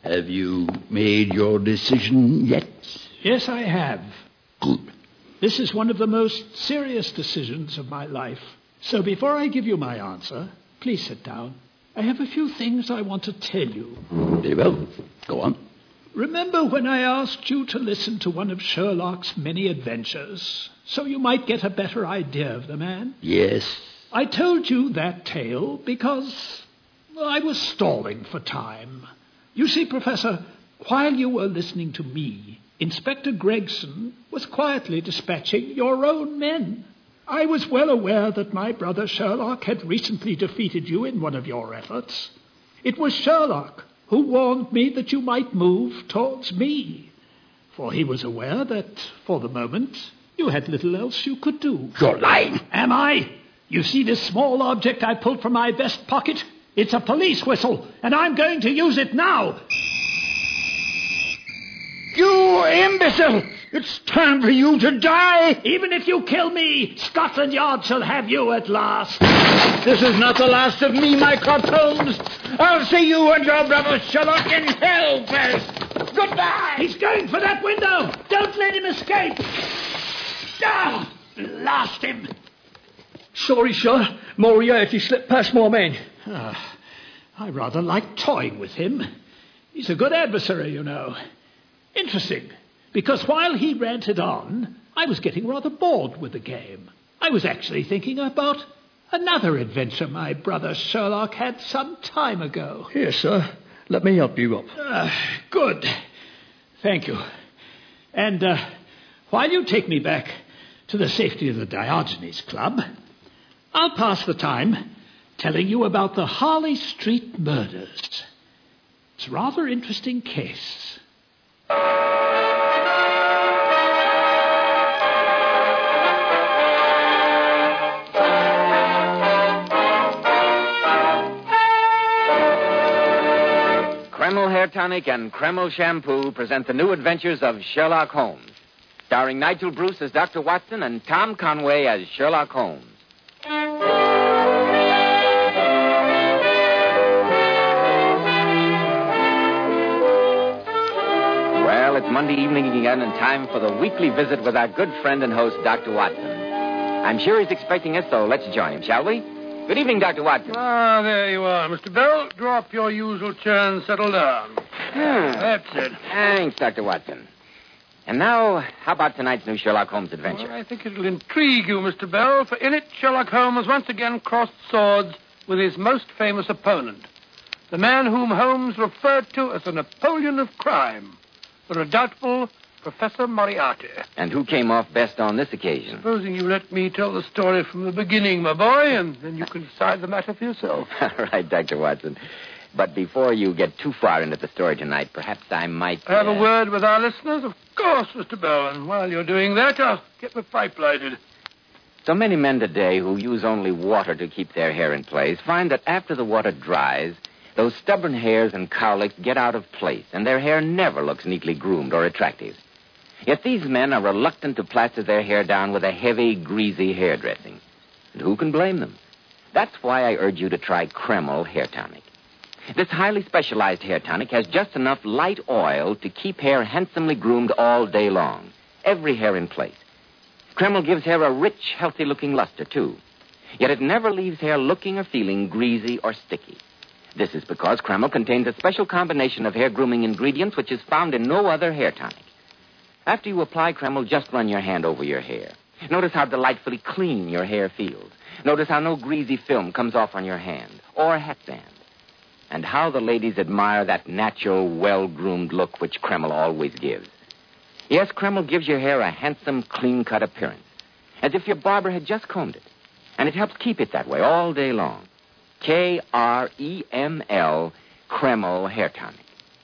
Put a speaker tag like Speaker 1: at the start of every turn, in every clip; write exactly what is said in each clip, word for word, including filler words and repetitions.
Speaker 1: Have you made your decision yet?
Speaker 2: Yes, I have.
Speaker 1: Good.
Speaker 2: This is one of the most serious decisions of my life. So before I give you my answer, please sit down. I have a few things I want to tell you.
Speaker 1: Very well. Go on.
Speaker 2: Remember when I asked you to listen to one of Sherlock's many adventures, so you might get a better idea of the man?
Speaker 1: Yes.
Speaker 2: I told you that tale because well, I was stalling for time. You see, Professor, while you were listening to me, Inspector Gregson was quietly dispatching your own men. I was well aware that my brother Sherlock had recently defeated you in one of your efforts. It was Sherlock who warned me that you might move towards me, for he was aware that, for the moment, you had little else you could do.
Speaker 1: You're lying.
Speaker 2: Am I? You see this small object I pulled from my vest pocket? It's a police whistle, and I'm going to use it now.
Speaker 1: You imbecile! It's time for you to die!
Speaker 2: Even if you kill me, Scotland Yard shall have you at last.
Speaker 1: This is not the last of me, my Holmes. I'll see you and your brother Sherlock in hell first. Goodbye!
Speaker 2: He's going for that window! Don't let him escape! Ah! Blast him!
Speaker 3: Sorry, sir. Moriarty slipped past my men.
Speaker 2: Ah, I rather like toying with him. He's a good adversary, you know. Interesting, because while he ranted on, I was getting rather bored with the game. I was actually thinking about another adventure my brother Sherlock had some time ago.
Speaker 3: Here, sir. Let me help you up.
Speaker 2: Uh, good. Thank you. And uh, while you take me back to the safety of the Diogenes Club, I'll pass the time telling you about the Harley Street murders. It's a rather interesting case.
Speaker 4: Kreml Hair Tonic and Kreml Shampoo present the new adventures of Sherlock Holmes, starring Nigel Bruce as Doctor Watson and Tom Conway as Sherlock Holmes. Well, it's Monday evening again and time for the weekly visit with our good friend and host, Doctor Watson. I'm sure he's expecting us, so let's join him, shall we? Good evening, Doctor Watson.
Speaker 5: Ah, there you are, Mister Bell. Draw up your usual chair and settle down.
Speaker 4: Hmm.
Speaker 5: That's it.
Speaker 4: Thanks, Doctor Watson. And now, how about tonight's new Sherlock Holmes adventure?
Speaker 5: Well, I think it'll intrigue you, Mister Bell, for in it, Sherlock Holmes once again crossed swords with his most famous opponent, the man whom Holmes referred to as the Napoleon of crime, the redoubtable Professor Moriarty.
Speaker 4: And who came off best on this occasion?
Speaker 5: Supposing you let me tell the story from the beginning, my boy, and then you can decide the matter for yourself.
Speaker 4: All right, Doctor Watson. But before you get too far into the story tonight, perhaps I might...
Speaker 5: Have
Speaker 4: uh...
Speaker 5: a word with our listeners? Of course, Mister Bell. And while you're doing that, I'll get my pipe lighted.
Speaker 4: So many men today who use only water to keep their hair in place find that after the water dries, those stubborn hairs and cowlicks get out of place, and their hair never looks neatly groomed or attractive. Yet these men are reluctant to plaster their hair down with a heavy, greasy hairdressing. And who can blame them? That's why I urge you to try Kreml Hair Tonic. This highly specialized hair tonic has just enough light oil to keep hair handsomely groomed all day long, every hair in place. Kreml gives hair a rich, healthy-looking luster, too. Yet it never leaves hair looking or feeling greasy or sticky. This is because Kreml contains a special combination of hair grooming ingredients which is found in no other hair tonic. After you apply Kreml, just run your hand over your hair. Notice how delightfully clean your hair feels. Notice how no greasy film comes off on your hand or hat band. And how the ladies admire that natural, well-groomed look which Kreml always gives. Yes, Kreml gives your hair a handsome, clean-cut appearance, as if your barber had just combed it. And it helps keep it that way all day long. K R E M L, Kreml Hair Tonic.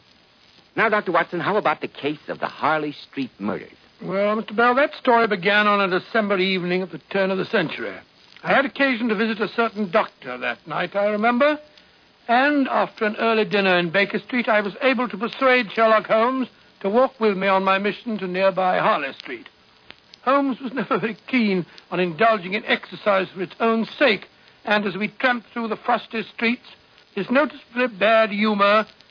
Speaker 4: Now, Doctor Watson, how about the case of the Harley Street murders?
Speaker 5: Well, Mister Bell, that story began on a December evening at the turn of the century. I had occasion to visit a certain doctor that night, I remember. And after an early dinner in Baker Street, I was able to persuade Sherlock Holmes to walk with me on my mission to nearby Harley Street. Holmes was never very keen on indulging in exercise for its own sake, and as we tramped through the frosty streets, his noticeably bad humor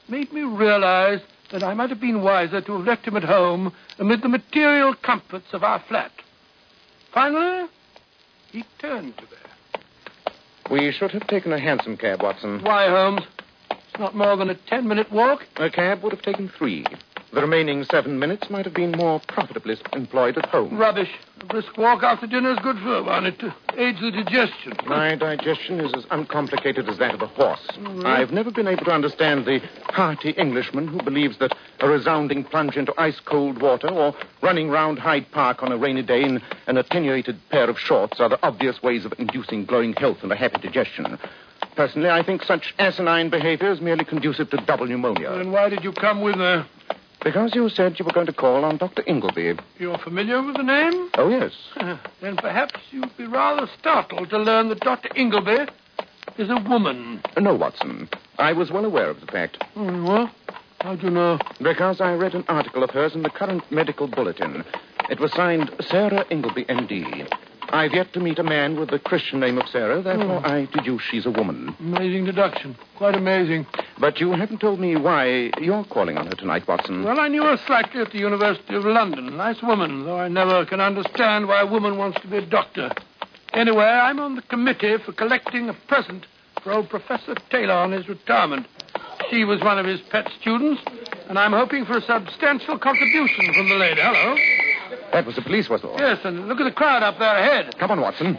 Speaker 5: made me realize that I might have been wiser to have left him at home amid the material comforts of our flat. Finally, he turned to me.
Speaker 6: We should have taken a hansom cab, Watson.
Speaker 5: Why, Holmes? It's not more than a ten-minute walk.
Speaker 6: A cab would have taken three. The remaining seven minutes might have been more profitably employed at home.
Speaker 5: Rubbish. A brisk walk after dinner is good for one. It uh, aids the digestion.
Speaker 6: My digestion is as uncomplicated as that of a horse.
Speaker 5: Mm-hmm.
Speaker 6: I've never been able to understand the hearty Englishman who believes that a resounding plunge into ice-cold water or running round Hyde Park on a rainy day in an attenuated pair of shorts are the obvious ways of inducing glowing health and a happy digestion. Personally, I think such asinine behavior is merely conducive to double pneumonia.
Speaker 5: Then why did you come with me?
Speaker 6: Because you said you were going to call on Doctor Ingleby.
Speaker 5: You're familiar with the name?
Speaker 6: Oh, yes.
Speaker 5: Uh, then perhaps you'd be rather startled to learn that Doctor Ingleby is a woman.
Speaker 6: No, Watson. I was well aware of the fact.
Speaker 5: Oh, well, how'd you know?
Speaker 6: Because I read an article of hers in the current medical bulletin. It was signed Sarah Ingleby, M D I've yet to meet a man with the Christian name of Sarah, therefore
Speaker 5: Oh.
Speaker 6: I deduce she's a woman.
Speaker 5: Amazing deduction. Quite amazing.
Speaker 6: But you haven't told me why you're calling on her tonight, Watson.
Speaker 5: Well, I knew her slightly at the University of London. Nice woman, though I never can understand why a woman wants to be a doctor. Anyway, I'm on the committee for collecting a present for old Professor Taylor on his retirement. She was one of his pet students, and I'm hoping for a substantial contribution from the lady. Hello.
Speaker 6: That was the police whistle.
Speaker 5: Yes, and look at the crowd up there ahead.
Speaker 6: Come on, Watson.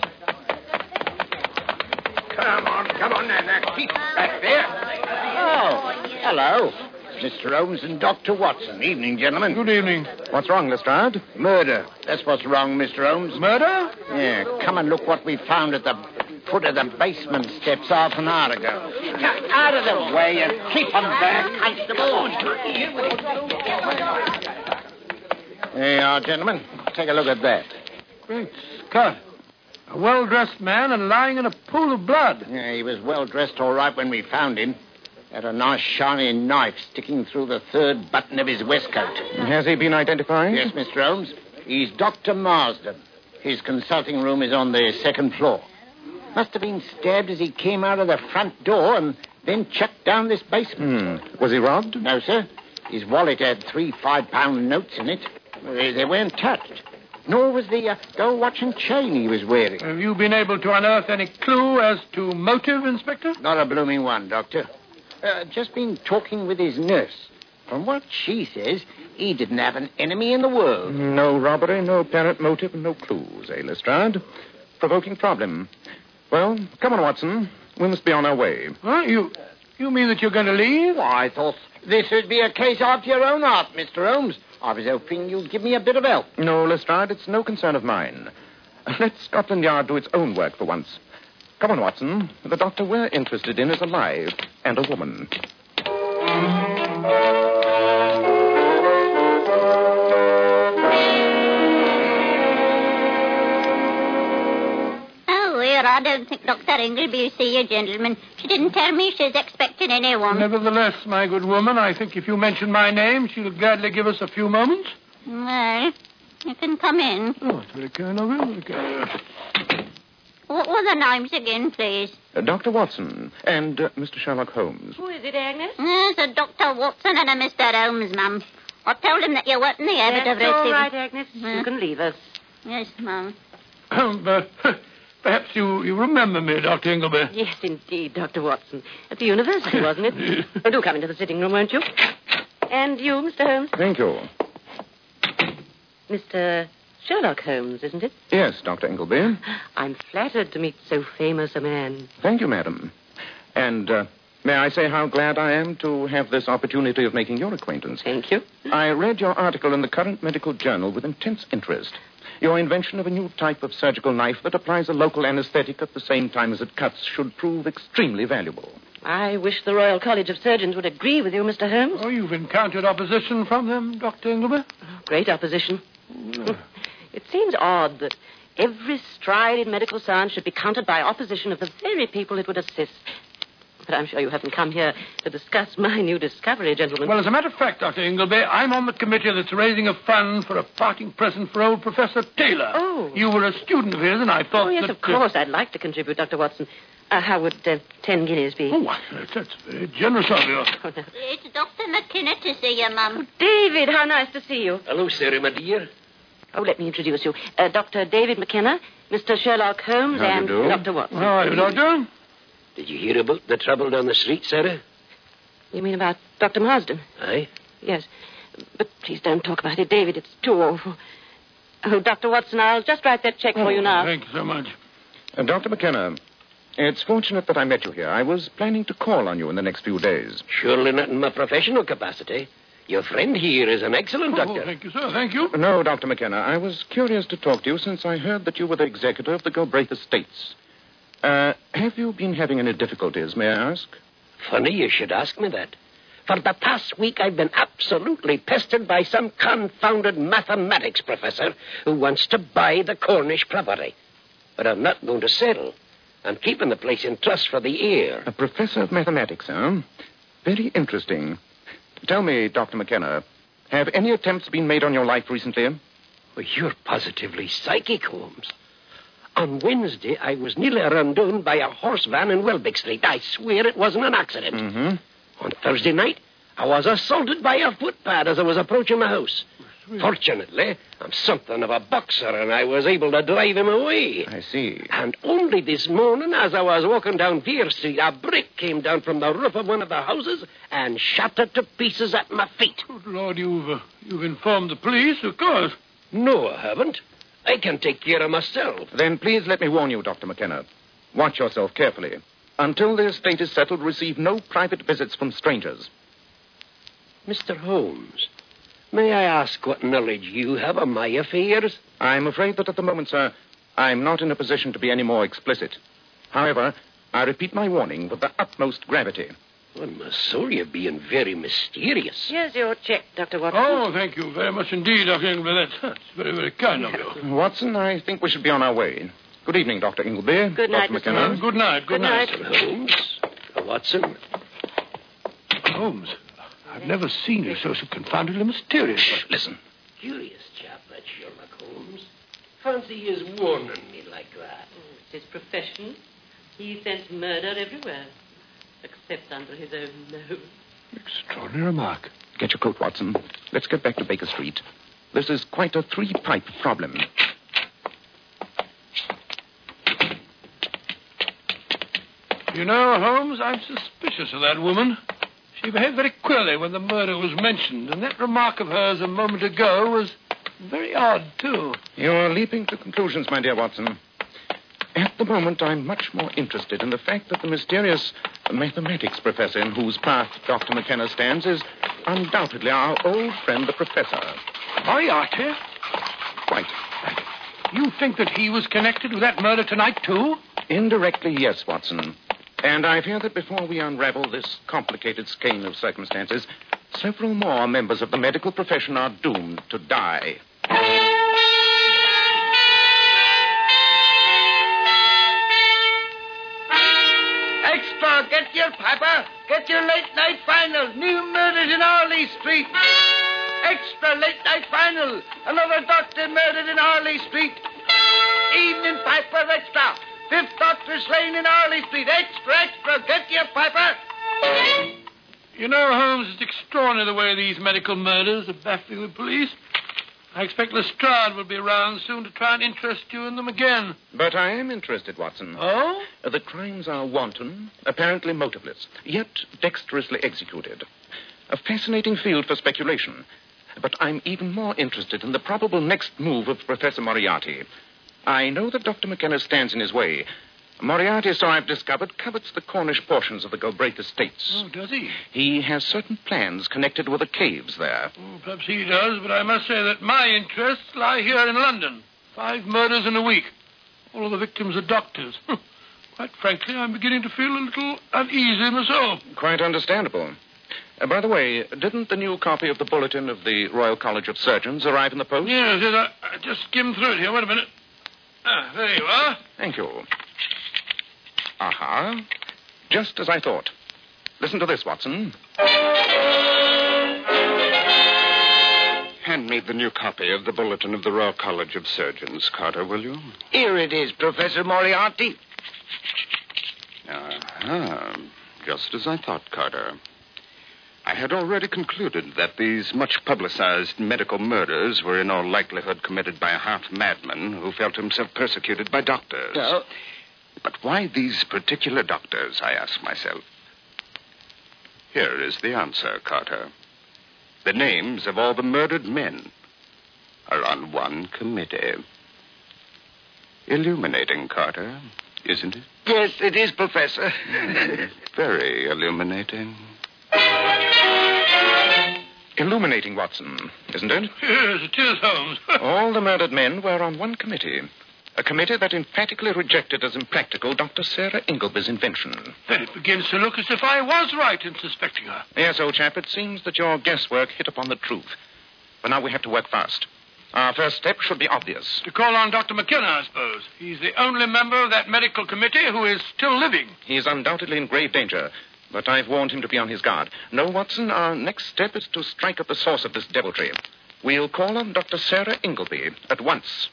Speaker 1: Come on, come on, now, now. Keep back there.
Speaker 7: Oh, hello. Mister Holmes and Doctor Watson. Evening, gentlemen.
Speaker 5: Good evening.
Speaker 6: What's wrong, Lestrade?
Speaker 7: Murder. That's what's wrong, Mister Holmes.
Speaker 5: Murder?
Speaker 7: Yeah, come and look what we found at the foot of the basement steps half an hour ago. Out of the way and keep them back, Constable. There you are, gentlemen. Take a look at that.
Speaker 5: Great Scott. A well-dressed man and lying in a pool of blood.
Speaker 7: Yeah, he was well dressed all right when we found him. Had a nice shiny knife sticking through the third button of his waistcoat.
Speaker 6: Has he been identified?
Speaker 7: Yes, Mister Holmes. He's Doctor Marsden. His consulting room is on the second floor. Must have been stabbed as he came out of the front door and then chucked down this basement.
Speaker 6: Hmm. Was he robbed?
Speaker 7: No, sir. His wallet had three five-pound notes in it. They, they weren't touched. Nor was the uh, gold watch and chain he was wearing.
Speaker 5: Have you been able to unearth any clue as to motive, Inspector?
Speaker 7: Not a blooming one, Doctor. Uh, just been talking with his nurse. From what she says, he didn't have an enemy in the world.
Speaker 6: No robbery, no apparent motive, and no clues, eh, Lestrade? Provoking problem. Well, come on, Watson. We must be on our way.
Speaker 5: Huh? You, you mean that you're going to leave?
Speaker 7: Well, I thought this would be a case after your own heart, Mister Holmes. I was hoping you'd give me a bit of help.
Speaker 6: No, Lestrade, it's no concern of mine. Let Scotland Yard do its own work for once. Come on, Watson. The doctor we're interested in is alive, and a woman.
Speaker 8: Oh, well, I don't think Doctor Ingleby will see you, gentlemen. She didn't tell me she's expecting anyone.
Speaker 5: Nevertheless, my good woman, I think if you mention my name, she'll gladly give us a few moments.
Speaker 8: Well, you can come in.
Speaker 5: Oh, it's very kind of you. Very kind of you.
Speaker 8: What were the names again, please?
Speaker 6: Uh, Doctor Watson and uh, Mister Sherlock Holmes.
Speaker 9: Who is it, Agnes?
Speaker 8: There's a Doctor Watson and a Mister Holmes, ma'am. I told him that you weren't in the habit
Speaker 9: That's
Speaker 8: of receiving...
Speaker 9: all right, Agnes.
Speaker 8: Huh?
Speaker 9: You can leave us.
Speaker 8: Yes, ma'am.
Speaker 5: but perhaps you, you remember me, Doctor Ingleby.
Speaker 9: Yes, indeed, Doctor Watson. At the university, wasn't it? Oh, do come into the sitting room, won't you? And you, Mister Holmes?
Speaker 6: Thank you.
Speaker 9: Mister Sherlock Holmes, isn't it?
Speaker 6: Yes, Doctor Ingleby.
Speaker 9: I'm flattered to meet so famous a man.
Speaker 6: Thank you, madam. And uh, may I say how glad I am to have this opportunity of making your acquaintance.
Speaker 9: Thank you.
Speaker 6: I read your article in the current medical journal with intense interest. Your invention of a new type of surgical knife that applies a local anesthetic at the same time as it cuts should prove extremely valuable.
Speaker 9: I wish the Royal College of Surgeons would agree with you, Mister Holmes.
Speaker 5: Oh, you've encountered opposition from them, Doctor Ingleby?
Speaker 9: Great opposition. It seems odd that every stride in medical science should be countered by opposition of the very people it would assist. But I'm sure you haven't come here to discuss my new discovery, gentlemen.
Speaker 5: Well, as a matter of fact, Doctor Ingleby, I'm on the committee that's raising a fund for a parting present for old Professor Taylor.
Speaker 9: Oh.
Speaker 5: You were a student of his, and I thought
Speaker 9: Oh, yes,
Speaker 5: that...
Speaker 9: of course. I'd like to contribute, Doctor Watson. Uh, how would uh, ten guineas be?
Speaker 5: Oh, why, that's, that's very generous of you.
Speaker 9: Oh, no.
Speaker 8: It's Doctor McKenna to see you, Mum.
Speaker 9: David, how nice to see you.
Speaker 10: Hello, Sarah, my dear.
Speaker 9: Oh, let me introduce you. Uh, Doctor David McKenna, Mister Sherlock Holmes,
Speaker 6: How do you
Speaker 9: and
Speaker 6: do?
Speaker 9: Doctor Watson.
Speaker 5: How are you, Doctor?
Speaker 10: Did you hear about the trouble down the street, Sarah?
Speaker 9: You mean about Doctor Marsden?
Speaker 10: Aye.
Speaker 9: Yes. But please don't talk about it, David. It's too awful. Oh, Doctor Watson, I'll just write that check for you now.
Speaker 5: Thank you so much.
Speaker 6: Uh, Doctor McKenna, it's fortunate that I met you here. I was planning to call on you in the next few days.
Speaker 10: Surely not in my professional capacity. Your friend here is an excellent doctor.
Speaker 5: Oh, thank you, sir. Thank you.
Speaker 6: No, Doctor McKenna, I was curious to talk to you since I heard that you were the executor of the Galbraith Estates. Uh, have you been having any difficulties, may I ask?
Speaker 10: Funny you should ask me that. For the past week, I've been absolutely pestered by some confounded mathematics professor who wants to buy the Cornish property. But I'm not going to settle. I'm keeping the place in trust for the heir.
Speaker 6: A professor of mathematics, huh? Very interesting. Tell me, Doctor McKenna, have any attempts been made on your life recently?
Speaker 10: Well, you're positively psychic, Holmes. On Wednesday, I was nearly run down by a horse van in Welbeck Street. I swear it wasn't an accident.
Speaker 6: Mm-hmm.
Speaker 10: On Thursday night, I was assaulted by a footpad as I was approaching my house. Fortunately, I'm something of a boxer, and I was able to drive him away.
Speaker 6: I see.
Speaker 10: And only this morning, as I was walking down Pier Street, a brick came down from the roof of one of the houses and shattered to pieces at my feet.
Speaker 5: Good Lord, you've, uh, you've informed the police, of course.
Speaker 10: No, I haven't. I can take care of myself.
Speaker 6: Then please let me warn you, Doctor McKenna. Watch yourself carefully. Until the estate is settled, receive no private visits from strangers.
Speaker 10: Mister Holmes, may I ask what knowledge you have of my affairs?
Speaker 6: I'm afraid that at the moment, sir, I'm not in a position to be any more explicit. However, I repeat my warning with the utmost gravity.
Speaker 10: Well, my soul, you're being very mysterious.
Speaker 9: Here's your check, Doctor Watson.
Speaker 5: Oh, thank you very much indeed, Doctor Ingleby. That's, that's very, very kind of you.
Speaker 6: Watson, I think we should be on our way. Good evening, Doctor Ingleby.
Speaker 9: Good night,
Speaker 6: Doctor
Speaker 9: Mister
Speaker 6: McKenna.
Speaker 9: Holmes.
Speaker 5: Good night, good,
Speaker 9: Good night.
Speaker 10: Mister Holmes, uh, Watson.
Speaker 5: Holmes, I've never seen you so, so confoundedly mysterious.
Speaker 10: Shh, listen. Curious chap, that Sherlock Holmes. Fancy his warning me like that.
Speaker 9: Oh, it's his profession. He scents murder everywhere, except under his own nose.
Speaker 5: Extraordinary remark.
Speaker 6: Get your coat, Watson. Let's get back to Baker Street. This is quite a three-pipe problem.
Speaker 5: You know, Holmes, I'm suspicious of that woman. She behaved very queerly when the murder was mentioned, and that remark of hers a moment ago was very odd, too.
Speaker 6: You're leaping to conclusions, my dear Watson. At the moment, I'm much more interested in the fact that the mysterious mathematics professor in whose path Doctor McKenna stands is undoubtedly our old friend, the professor.
Speaker 5: Moriarty?
Speaker 6: Quite.
Speaker 5: You think that he was connected with that murder tonight, too?
Speaker 6: Indirectly, yes, Watson. And I fear that before we unravel this complicated skein of circumstances, several more members of the medical profession are doomed to die.
Speaker 7: Extra, get your paper. Get your late-night final. New murders in Harley Street. Extra, late-night final. Another doctor murdered in Harley Street. Evening paper, extra. Fifth doctor slain in Harley Street. Extra, extra, get your paper.
Speaker 5: You know, Holmes, it's extraordinary the way these medical murders are baffling the police. I expect Lestrade will be around soon to try and interest you in them again.
Speaker 6: But I am interested, Watson.
Speaker 5: Oh?
Speaker 6: The crimes are wanton, apparently motiveless, yet dexterously executed. A fascinating field for speculation. But I'm even more interested in the probable next move of Professor Moriarty. I know that Doctor McKenna stands in his way. Moriarty, so I've discovered, covets the Cornish portions of the Galbraith Estates.
Speaker 5: Oh, does he?
Speaker 6: He has certain plans connected with the caves there.
Speaker 5: Oh, perhaps he does, but I must say that my interests lie here in London. Five murders in a week. All of the victims are doctors. Quite frankly, I'm beginning to feel a little uneasy myself.
Speaker 6: Quite understandable. Uh, by the way, didn't the new copy of the bulletin of the Royal College of Surgeons arrive in the post?
Speaker 5: Yes, yes, I, I just skimmed through it here. Wait a minute. Ah, there you are.
Speaker 6: Thank you. Aha. Just as I thought. Listen to this, Watson.
Speaker 11: Hand me the new copy of the bulletin of the Royal College of Surgeons, Carter, will you?
Speaker 7: Here it is, Professor Moriarty.
Speaker 11: Ah, just as I thought, Carter. I had already concluded that these much publicized medical murders were in all likelihood committed by a half madman who felt himself persecuted by doctors.
Speaker 7: No.
Speaker 11: But why these particular doctors, I ask myself. Here is the answer, Carter. The names of all the murdered men are on one committee. Illuminating, Carter, isn't it?
Speaker 7: Yes, it is, Professor.
Speaker 11: Very illuminating.
Speaker 6: Illuminating, Watson, isn't it?
Speaker 5: Yes, it is, Holmes.
Speaker 6: All the murdered men were on one committee. A committee that emphatically rejected as impractical Doctor Sarah Ingleby's invention.
Speaker 5: Then it begins to look as if I was right in suspecting her.
Speaker 6: Yes, old chap, it seems that your guesswork hit upon the truth. But now we have to work fast. Our first step should be obvious.
Speaker 5: To call on Doctor McKenna, I suppose. He's the only member of that medical committee who is still living.
Speaker 6: He is undoubtedly in grave danger, but I've warned him to be on his guard. No, Watson, our next step is to strike at the source of this deviltry. We'll call on Doctor Sarah Ingleby at once.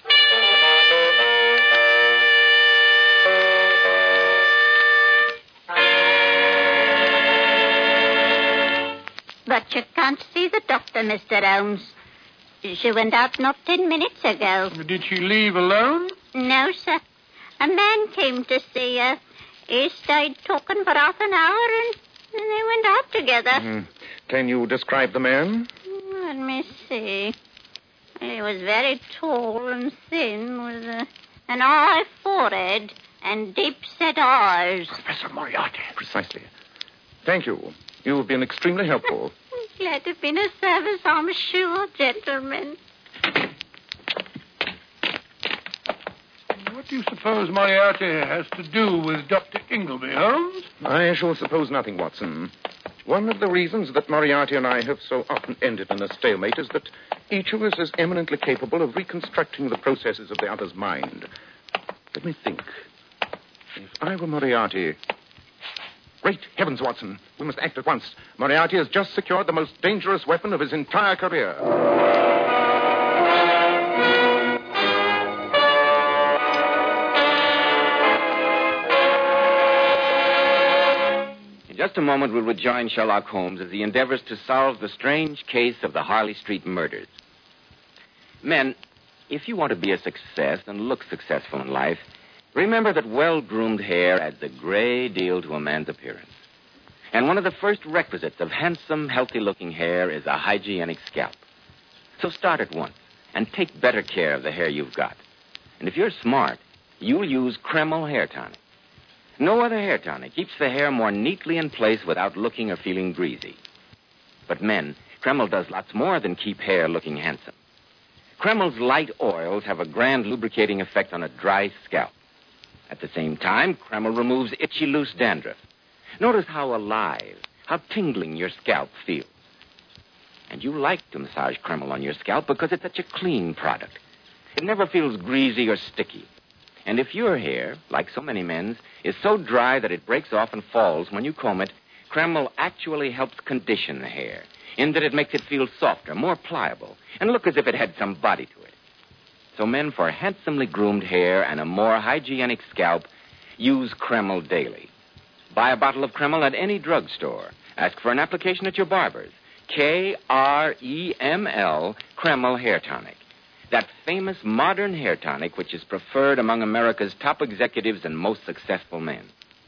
Speaker 8: But you can't see the doctor, Mister Holmes. She went out not ten minutes ago.
Speaker 5: Did she leave alone?
Speaker 8: No, sir. A man came to see her. He stayed talking for half an hour, and, and they went out together.
Speaker 6: Mm. Can you describe the man?
Speaker 8: Let me see. He was very tall and thin, with a, an high forehead and deep-set eyes.
Speaker 5: Professor Moriarty.
Speaker 6: Precisely. Thank you. You've been extremely helpful.
Speaker 8: Glad to have been of service, I'm sure, gentlemen.
Speaker 5: What do you suppose Moriarty has to do with Doctor Ingleby, Holmes?
Speaker 6: I shall suppose nothing, Watson. One of the reasons that Moriarty and I have so often ended in a stalemate is that each of us is eminently capable of reconstructing the processes of the other's mind. Let me think. If I were Moriarty... Great heavens, Watson. We must act at once. Moriarty has just secured the most dangerous weapon of his entire career.
Speaker 4: In just a moment, we'll rejoin Sherlock Holmes as he endeavors to solve the strange case of the Harley Street murders. Men, if you want to be a success and look successful in life, remember that well-groomed hair adds a great deal to a man's appearance. And one of the first requisites of handsome, healthy-looking hair is a hygienic scalp. So start at once and take better care of the hair you've got. And if you're smart, you'll use Kreml Hair Tonic. No other hair tonic keeps the hair more neatly in place without looking or feeling greasy. But men, Kreml does lots more than keep hair looking handsome. Kreml's light oils have a grand lubricating effect on a dry scalp. At the same time, Kreml removes itchy, loose dandruff. Notice how alive, how tingling your scalp feels. And you like to massage Kreml on your scalp because it's such a clean product. It never feels greasy or sticky. And if your hair, like so many men's, is so dry that it breaks off and falls when you comb it, Kreml actually helps condition the hair, in that it makes it feel softer, more pliable, and look as if it had some body to it. So men, for handsomely groomed hair and a more hygienic scalp, use Kreml daily. Buy a bottle of Kreml at any drugstore. Ask for an application at your barber's. K R E M L, Kreml Hair Tonic. That famous modern hair tonic which is preferred among America's top executives and most successful men.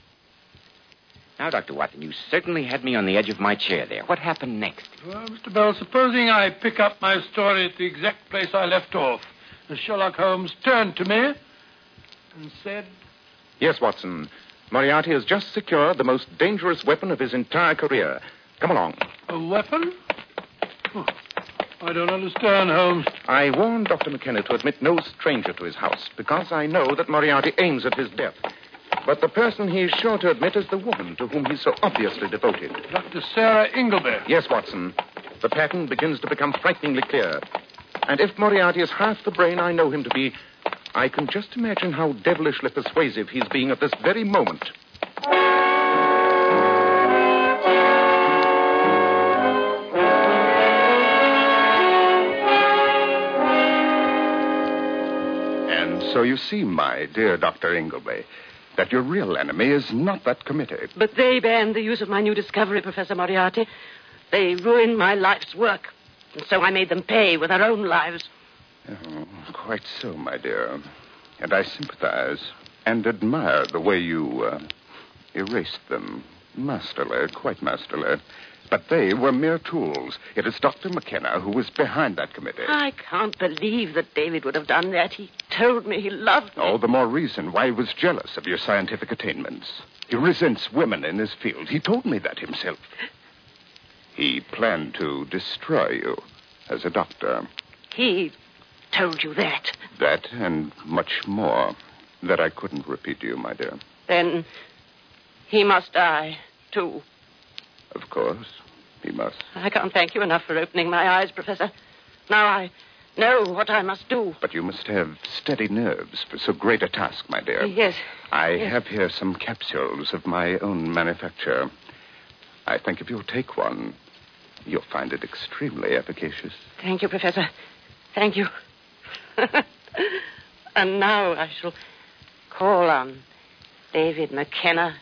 Speaker 4: Now, Doctor Watson, you certainly had me on the edge of my chair there. What happened next?
Speaker 5: Well, Mister Bell, supposing I pick up my story at the exact place I left off, and Sherlock Holmes turned to me and said...
Speaker 6: Yes, Watson. Moriarty has just secured the most dangerous weapon of his entire career. Come along.
Speaker 5: A weapon? Oh, I don't understand, Holmes.
Speaker 6: I warned Doctor McKenna to admit no stranger to his house because I know that Moriarty aims at his death. But the person he's sure to admit is the woman to whom he's so obviously devoted.
Speaker 5: Doctor Sarah Ingleby.
Speaker 6: Yes, Watson. The pattern begins to become frighteningly clear. And if Moriarty is half the brain I know him to be, I can just imagine how devilishly persuasive he's being at this very moment.
Speaker 11: And so you see, my dear Doctor Ingleby, that your real enemy is not that committee.
Speaker 9: But they banned the use of my new discovery, Professor Moriarty. They ruined my life's work. And so I made them pay with their own lives.
Speaker 11: Oh, quite so, my dear. And I sympathize and admire the way you uh, erased them. Masterly, quite masterly. But they were mere tools. It is Doctor McKenna who was behind that committee.
Speaker 9: I can't believe that David would have done that. He told me he loved me.
Speaker 11: All the more reason why he was jealous of your scientific attainments. He resents women in his field. He told me that himself. He planned to destroy you as a doctor.
Speaker 9: He told you that?
Speaker 11: That and much more that I couldn't repeat to you, my dear.
Speaker 9: Then he must die, too.
Speaker 11: Of course, he must.
Speaker 9: I can't thank you enough for opening my eyes, Professor. Now I know what I must do.
Speaker 11: But you must have steady nerves for so great a task, my dear.
Speaker 9: Yes.
Speaker 11: I
Speaker 9: yes.
Speaker 11: have here some capsules of my own manufacture. I think if you'll take one, you'll find it extremely efficacious.
Speaker 9: Thank you, Professor. Thank you. And now I shall call on David McKenna.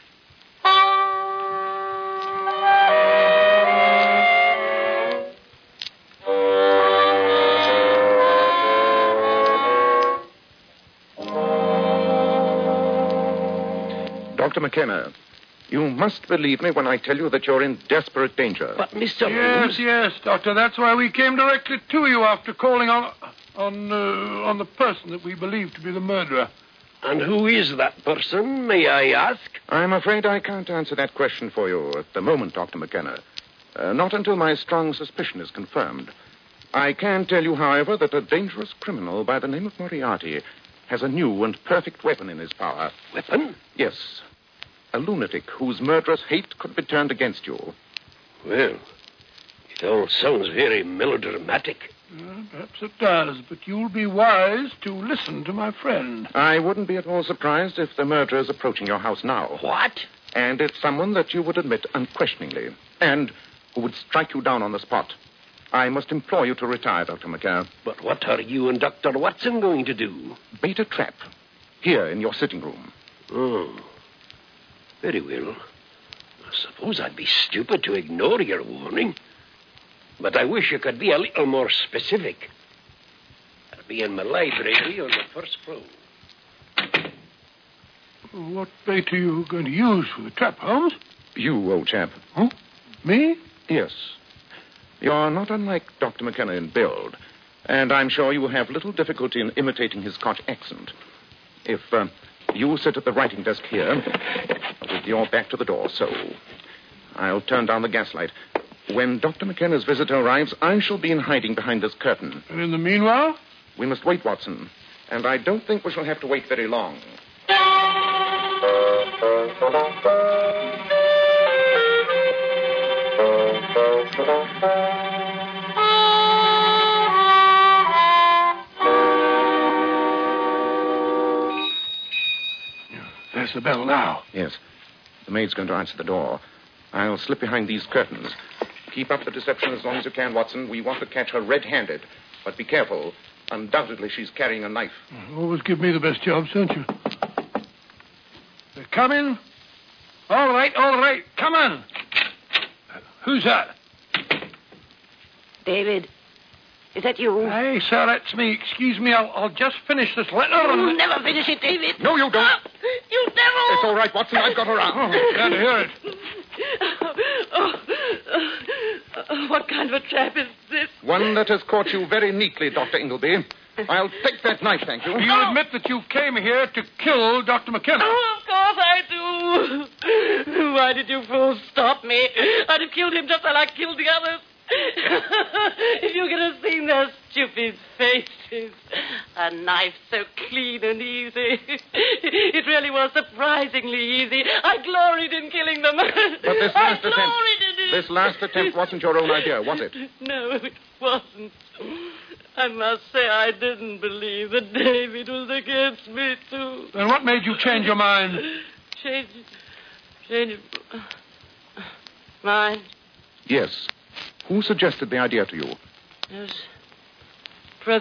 Speaker 6: Doctor McKenna, you must believe me when I tell you that you're in desperate danger.
Speaker 10: But, Mister
Speaker 5: Yes,
Speaker 10: Holmes...
Speaker 5: yes, Doctor. That's why we came directly to you after calling on on uh, on the person that we believe to be the murderer.
Speaker 10: And who is that person, may I ask?
Speaker 6: I'm afraid I can't answer that question for you at the moment, Doctor McKenna. Uh, not until my strong suspicion is confirmed. I can tell you, however, that a dangerous criminal by the name of Moriarty has a new and perfect weapon in his power.
Speaker 10: Weapon?
Speaker 6: Yes. A lunatic whose murderous hate could be turned against you.
Speaker 10: Well, it all sounds very melodramatic.
Speaker 5: Uh, perhaps it does, but you'll be wise to listen to my friend.
Speaker 6: I wouldn't be at all surprised if the murderer is approaching your house now.
Speaker 10: What?
Speaker 6: And it's someone that you would admit unquestioningly, and who would strike you down on the spot. I must implore you to retire, Doctor McKenna.
Speaker 10: But what are you and Doctor Watson going to do?
Speaker 6: Bait a trap here in your sitting room.
Speaker 10: Oh, very well. I suppose I'd be stupid to ignore your warning. But I wish you could be a little more specific. I'll be in my library on the first floor.
Speaker 5: What bait are you going to use for the trap, Holmes?
Speaker 6: You, old chap.
Speaker 5: Huh? Me?
Speaker 6: Yes. You're not unlike Doctor McKenna in build, and I'm sure you will have little difficulty in imitating his Scotch accent. If uh, you sit at the writing desk here, with your back to the door, so. I'll turn down the gaslight. When Doctor McKenna's visitor arrives, I shall be in hiding behind this curtain.
Speaker 5: And in the meanwhile?
Speaker 6: We must wait, Watson. And I don't think we shall have to wait very long.
Speaker 5: There's the bell now.
Speaker 6: Yes. The maid's going to answer the door. I'll slip behind these curtains. Keep up the deception as long as you can, Watson. We want to catch her red-handed. But be careful. Undoubtedly, she's carrying a knife.
Speaker 5: Always give me the best jobs, don't you? They're coming. All right, all right. Come on. Uh, who's that?
Speaker 9: David, is that you?
Speaker 5: Hey, sir, that's me. Excuse me, I'll, I'll just finish this letter.
Speaker 9: You'll
Speaker 5: And...
Speaker 9: never finish it, David.
Speaker 6: No, you don't.
Speaker 9: You devil!
Speaker 6: It's all right, Watson. I've got her out.
Speaker 5: Oh, glad to hear it.
Speaker 9: Oh, oh, what kind of a trap is this?
Speaker 6: One that has caught you very neatly, Doctor Ingleby. I'll take that knife, thank you.
Speaker 5: Do you admit that you came here to kill Doctor McKenna?
Speaker 9: Oh, of course I do. Why did you fools stop me? I'd have killed him just like I killed the others. If you could have seen their stupid faces. A knife so clean and easy. It really was surprisingly easy. I gloried in killing them.
Speaker 6: But this
Speaker 9: I
Speaker 6: last
Speaker 9: gloried
Speaker 6: attempt,
Speaker 9: in it.
Speaker 6: this last attempt wasn't your own idea, was it?
Speaker 9: No, it wasn't. I must say I didn't believe that David was against me, too.
Speaker 5: Then what made you change your mind?
Speaker 9: Change... Change... Mine?
Speaker 6: Yes. Who suggested the idea to you?
Speaker 9: Yes.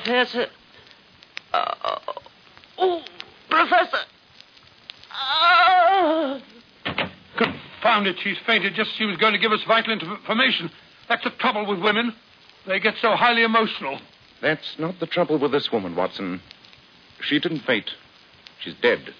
Speaker 9: Professor... Uh, oh, Professor... Ah!
Speaker 5: Confound it, she's fainted just as she was going to give us vital information. That's the trouble with women. They get so highly emotional.
Speaker 6: That's not the trouble with this woman, Watson. She didn't faint. She's dead.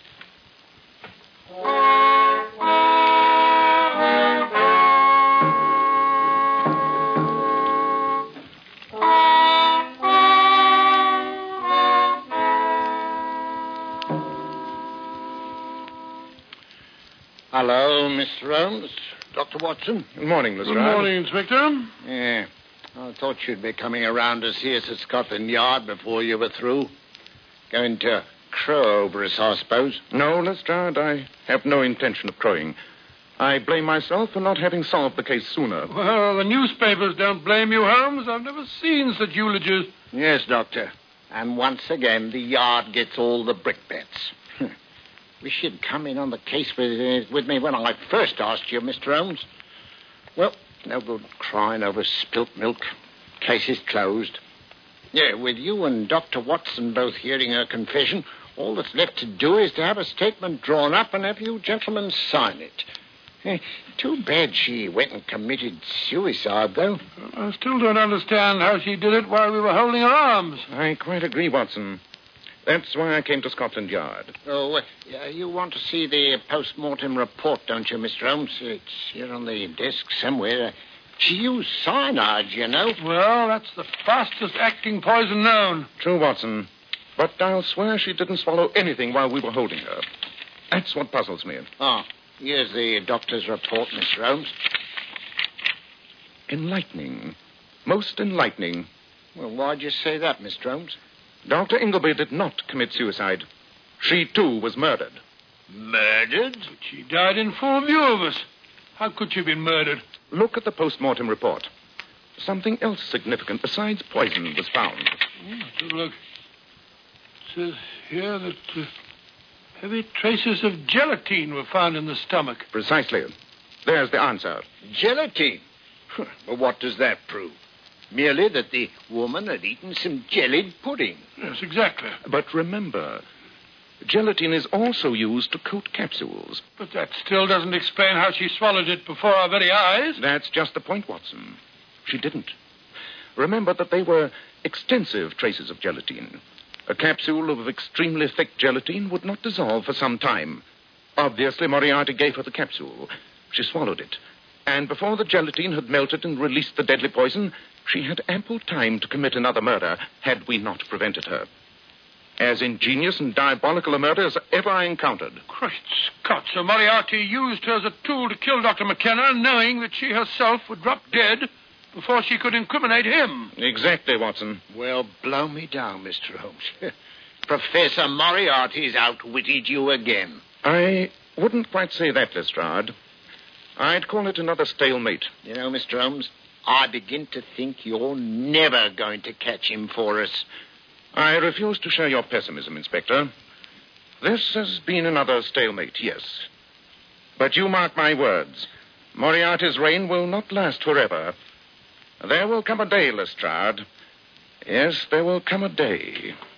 Speaker 1: Hello, Mister Holmes. Doctor Watson.
Speaker 6: Good morning, Lestrade.
Speaker 5: Good morning, Inspector.
Speaker 1: Yeah. I thought you'd be coming around to see us at Scotland Yard before you were through. Going to crow over us, I suppose.
Speaker 6: No, Lestrade, I have no intention of crowing. I blame myself for not having solved the case sooner.
Speaker 5: Well, the newspapers don't blame you, Holmes. I've never seen such eulogies.
Speaker 1: Yes, Doctor. And once again, the Yard gets all the brickbats. Wish you'd come in on the case with, uh, with me when I first asked you, Mister Holmes. Well, no good crying over spilt milk. Case is closed. Yeah, with you and Doctor Watson both hearing her confession, all that's left to do is to have a statement drawn up and have you gentlemen sign it. Eh, too bad she went and committed suicide, though.
Speaker 5: I still don't understand how she did it while we were holding her arms.
Speaker 6: I quite agree, Watson. That's why I came to Scotland Yard.
Speaker 1: Oh, uh, you want to see the post-mortem report, don't you, Mister Holmes? It's here on the desk somewhere. Uh, she used cyanide, you know.
Speaker 5: Well, that's the fastest-acting poison known.
Speaker 6: True, Watson. But I'll swear she didn't swallow anything while we were holding her. That's what puzzles me.
Speaker 1: Oh, here's the doctor's report, Mister Holmes.
Speaker 6: Enlightening. Most enlightening.
Speaker 1: Well, why'd you say that, Mister Holmes?
Speaker 6: Doctor Ingleby did not commit suicide. She, too, was murdered.
Speaker 1: Murdered?
Speaker 5: But she died in full view of us. How could she have been murdered?
Speaker 6: Look at the post-mortem report. Something else significant besides poison was found.
Speaker 5: Oh, look. It says here that uh, heavy traces of gelatine were found in the stomach.
Speaker 6: Precisely. There's the answer.
Speaker 1: Gelatine? Well, what does that prove? Merely that the woman had eaten some jellied pudding.
Speaker 5: Yes, exactly.
Speaker 6: But remember, gelatine is also used to coat capsules.
Speaker 5: But that still doesn't explain how she swallowed it before our very eyes.
Speaker 6: That's just the point, Watson. She didn't. Remember that they were extensive traces of gelatine. A capsule of extremely thick gelatine would not dissolve for some time. Obviously, Moriarty gave her the capsule. She swallowed it. And before the gelatine had melted and released the deadly poison, she had ample time to commit another murder had we not prevented her. As ingenious and diabolical a murder as ever I encountered.
Speaker 5: Great Scott, so Moriarty used her as a tool to kill Doctor McKenna, knowing that she herself would drop dead before she could incriminate him.
Speaker 6: Exactly, Watson.
Speaker 1: Well, blow me down, Mister Holmes. Professor Moriarty's outwitted you again.
Speaker 6: I wouldn't quite say that, Lestrade. I'd call it another stalemate.
Speaker 1: You know, Mister Holmes, I begin to think you're never going to catch him for us.
Speaker 6: I refuse to share your pessimism, Inspector. This has been another stalemate, yes. But you mark my words. Moriarty's reign will not last forever. There will come a day, Lestrade. Yes, there will come a day